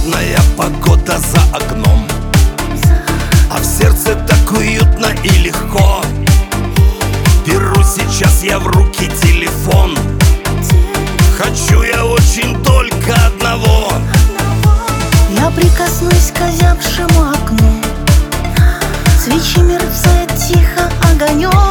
Пасмурная погода за окном, а в сердце так уютно и легко. Беру сейчас я в руки телефон. Хочу я очень только одного. Я прикоснусь к озябшему окну, свечи мерцает тихо огонек.